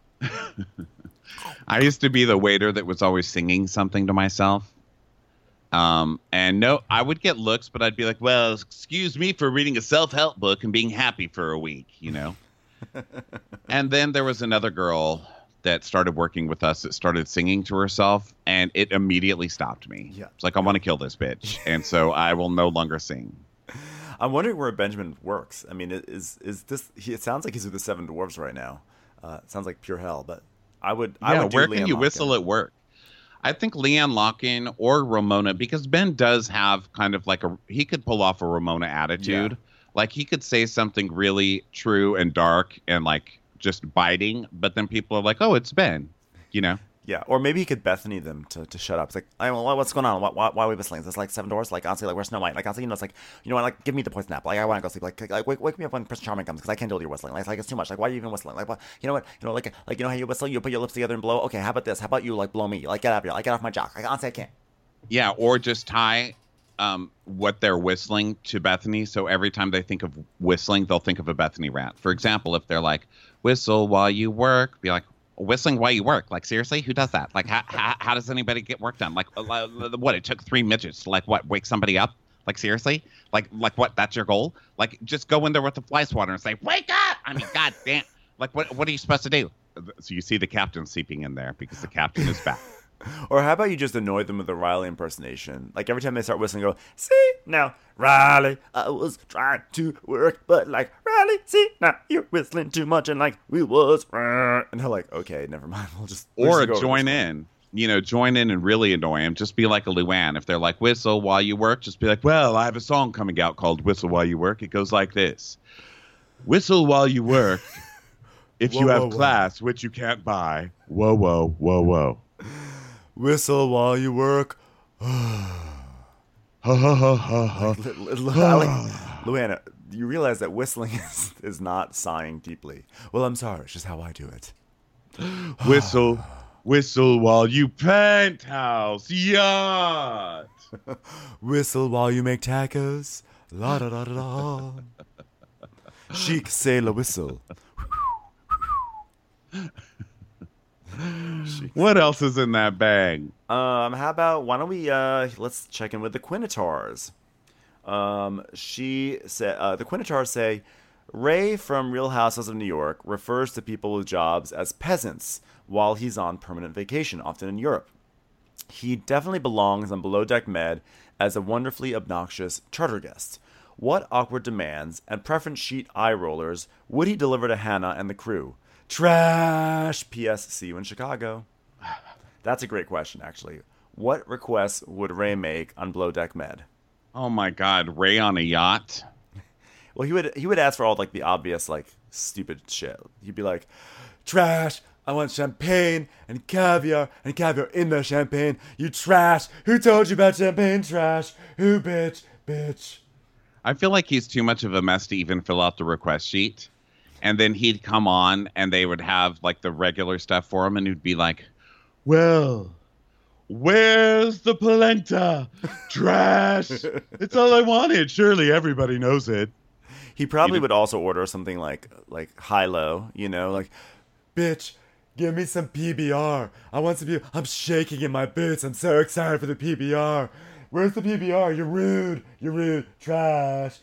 I used to be the waiter that was always singing something to myself. And no, I would get looks, but I'd be like, well, excuse me for reading a self-help book and being happy for a week, And then there was another girl that started working with us that started singing to herself, and it immediately stopped me. Yeah. It's like, I want to kill this bitch. And so I will no longer sing. I'm wondering where Benjamin works. I mean, is this? It sounds like he's with the Seven Dwarves right now. It sounds like pure hell. But I would. Yeah, do where Leanne can you Locken. whistle at work? I think Leanne Locken or Ramona, because Ben does have kind of like he could pull off a Ramona attitude. Yeah. Like he could say something really true and dark and like just biting, but then people are like, oh, it's Ben, Yeah, or maybe he could Bethany them to shut up. It's like, what's going on? Why are we whistling? Is this like Seven Doors? Like, honestly, like, where's Snow White? Like, honestly, it's like, give me the poison apple. Like, I want to go sleep. Like, wake me up when Prince Charming comes because I can't deal with your whistling. Like, it's too much. Like, why are you even whistling? Like, what? You know what? Like, how you whistle? You put your lips together and blow. Okay, how about this? How about you like blow me? Like, get out of here. Like, get off my jock. Like, honestly, I can't. Yeah, or just tie what they're whistling to Bethany. So every time they think of whistling, they'll think of a Bethany rant. For example, if they're like, whistle while you work, be like, whistling while you work. Like, seriously, who does that? Like, how does anybody get work done? Like, what? It took 3 midgets to wake somebody up? Like, seriously? Like what? That's your goal? Like, just go in there with the fly swatter and say, wake up! I mean, god damn. Like, what are you supposed to do? So you see the captain seeping in there because the captain is back. Or how about you just annoy them with a Riley impersonation? Like every time they start whistling, go, see, now, Riley, I was trying to work, but like, Riley, see, now, you're whistling too much, and like, we was, and they're like, okay, never mind, we'll just Or go join in. Join in and really annoy him. Just be like a Luann. If they're like, whistle while you work, just be like, well, I have a song coming out called Whistle While You Work. It goes like this. Whistle while you work. If Whoa, you have whoa, whoa. class, which you can't buy. Whoa, whoa, whoa, whoa. Whistle while you work. Ha, ha, ha, ha, ha. Luann, you realize that whistling is not sighing deeply. Well, I'm sorry. It's just how I do it. Whistle while you penthouse yacht. Whistle while you make tacos. La da da da da. Chic sailor whistle. What else is in that bag? How about why don't we let's check in with the Quinitars. She said the Quinitars say Ray from Real Housewives of New York refers to people with jobs as peasants while he's on permanent vacation, often in Europe. He definitely belongs on Below Deck Med as a wonderfully obnoxious charter guest. What awkward demands and preference sheet eye rollers would he deliver to Hannah and the crew? Trash! P.S. See you in Chicago. That's a great question, actually. What requests would Ray make on Below Deck Med? Oh my God, Ray on a yacht. Well, he would ask for all like the obvious like stupid shit. He'd be like, "Trash! I want champagne and caviar in the champagne. You trash! Who told you about champagne? Trash! Who bitch?" I feel like he's too much of a mess to even fill out the request sheet. And then he'd come on and they would have like the regular stuff for him and he'd be like, well, where's the polenta? Trash. It's all I wanted. Surely everybody knows it. He probably would also order something like high-low, like, bitch, give me some PBR. I want some I'm shaking in my boots. I'm so excited for the PBR. Where's the PBR? You're rude. Trash.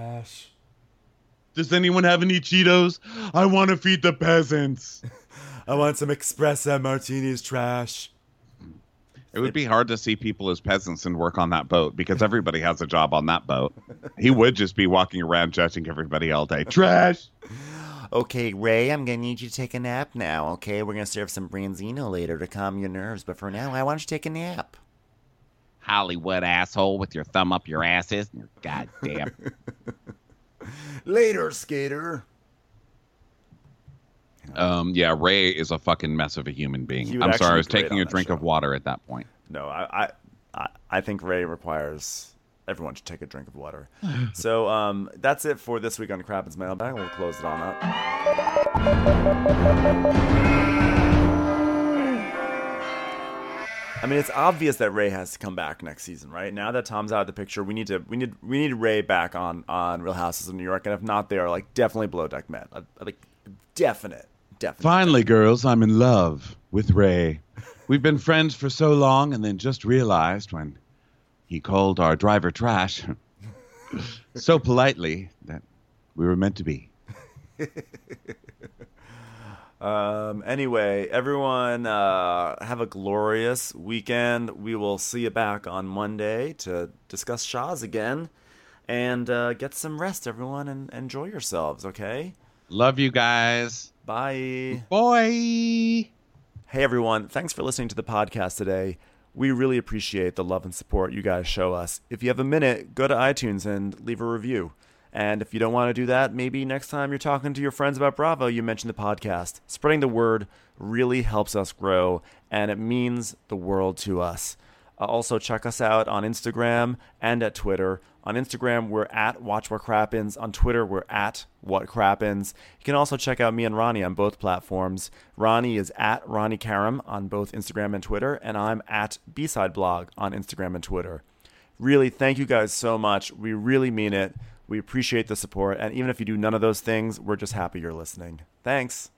Does anyone have any Cheetos? I want to feed the peasants. I want some espresso martinis. Trash. It would be hard to see people as peasants and work on that boat because everybody has a job on that boat. He would just be walking around judging everybody all day. Trash. Okay, Ray, I'm going to need you to take a nap now, okay? We're going to serve some branzino later to calm your nerves, but for now, I want you to take a nap. Hollywood asshole with your thumb up your asses. Goddamn. Later, skater. Yeah, Ray is a fucking mess of a human being. He would I'm actually sorry, I be was great taking on a that drink show. of water at that point. No, I think Ray requires everyone to take a drink of water. So that's it for this week on Crappens Mailbag. We'll close it on up. I mean, it's obvious that Ray has to come back next season, right? Now that Tom's out of the picture, we need Ray back on Real Houses of New York, and if not there, like definitely Below Deck Med, like definite. Finally, girls, I'm in love with Ray. We've been friends for so long, and then just realized when he called our driver trash so politely that we were meant to be. Anyway, everyone, have a glorious weekend. We will see you back on Monday to discuss Shaw's again. And get some rest, everyone, and enjoy yourselves, okay? Love you guys. Bye. Boy. Hey, everyone. Thanks for listening to the podcast today. We really appreciate the love and support you guys show us. If you have a minute, go to iTunes and leave a review. And if you don't want to do that, maybe next time you're talking to your friends about Bravo, you mention the podcast. Spreading the word really helps us grow, and it means the world to us. Also, check us out on Instagram and at Twitter. On Instagram, we're at Watch What Crappens. On Twitter, we're at What Crappens. You can also check out me and Ronnie on both platforms. Ronnie is at Ronnie Karam on both Instagram and Twitter, and I'm at B-Side Blog on Instagram and Twitter. Really, thank you guys so much. We really mean it. We appreciate the support, and even if you do none of those things, we're just happy you're listening. Thanks.